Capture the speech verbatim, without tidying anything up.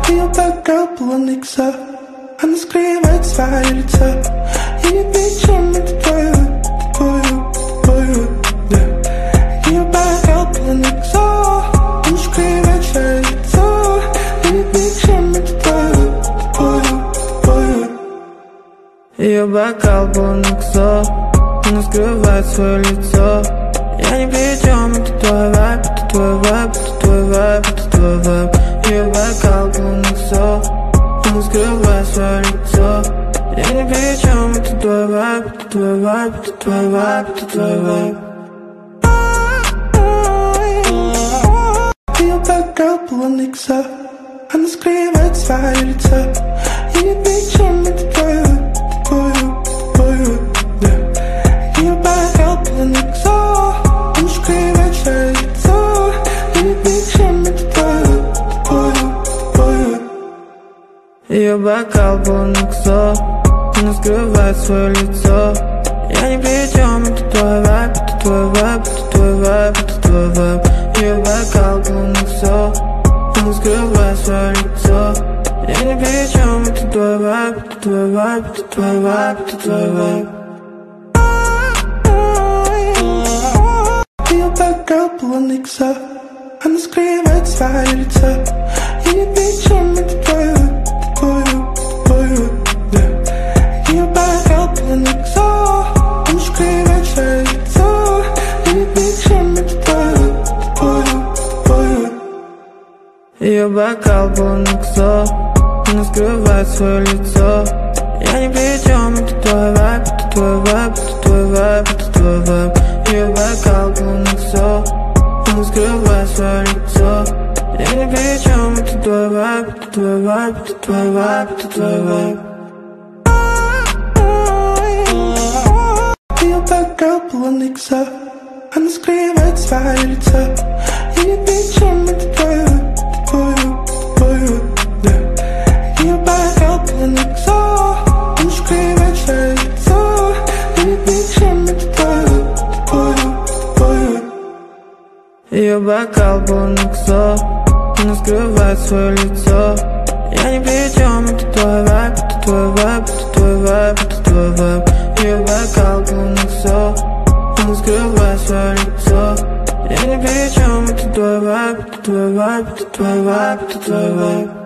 Ее бэкап полон икса. Она скрывает свое лицо. Я не причем, это твое, твое, твое, да. Ее бэкап полон икса. Она скрывает свое лицо. Я не причем, это твое, твое, твое. Ее бокал полон икса. Она скрывает свое лицо. Я ни при чем, это твой вайб, это твой вайб, это твой вайб, это твой вайб. Ее бокал полон икса. Она скрывает свое лицо. Я ни при чем, это твой вайб, это твой вайб, это твой вайб, это твой вайб. Ее бокал полон икса. Она скрывает свое лицо. Я ни при чем, это твое, твое, твое, да. Ее бокал полон икса. Она скрывает свое лицо. Я ни при чем, это твое, твое, твое. Ее бокал полон икса. Она скрывает свое лицо. Я ни при чем, это твой вайб, это твой вайб, это твой вайб, это твой вайб. Ее бокал полон икса. Она скрывает свое лицо. Я ни при чем, это твой вайб, это твой вайб, это твой вайб, это твой вайб. Ее бокал полон икса. Она скрывает свое лицо. Я ни при чем, это твое, твое, твое, да. Ее бокал полон икса. Она скрывает свое лицо. Я ни при чем, это твое, твое, твое. Ее бокал полон икса. Она скрывает свое лицо. Я ни при чем, это твой вайб, это твой вайб, это твой вайб, это твой вайб. Ее бокал полон икса. Она скрывает свое лицо. Я ни при чем, это твой вайб, это твой вайб, это твой вайб, это твой вайб. Ее бокал полон икса. Она скрывает свое лицо. Я ни при чем, это твое, твое, твое, да. Ее бокал полон икса. Она скрывает свое лицо. Я ни при чем, это твое, твое, твое. Ее бокал полон икса. Она скрывает свое лицо. Я ни при чем, это твой вайб, это твой вайб, это твой вайб, это твой вайб. Ее бокал полон икса. Она скрывает свое лицо. Я ни при чем, это твой вайб, это твой вайб, это твой вайб, это твой вайб.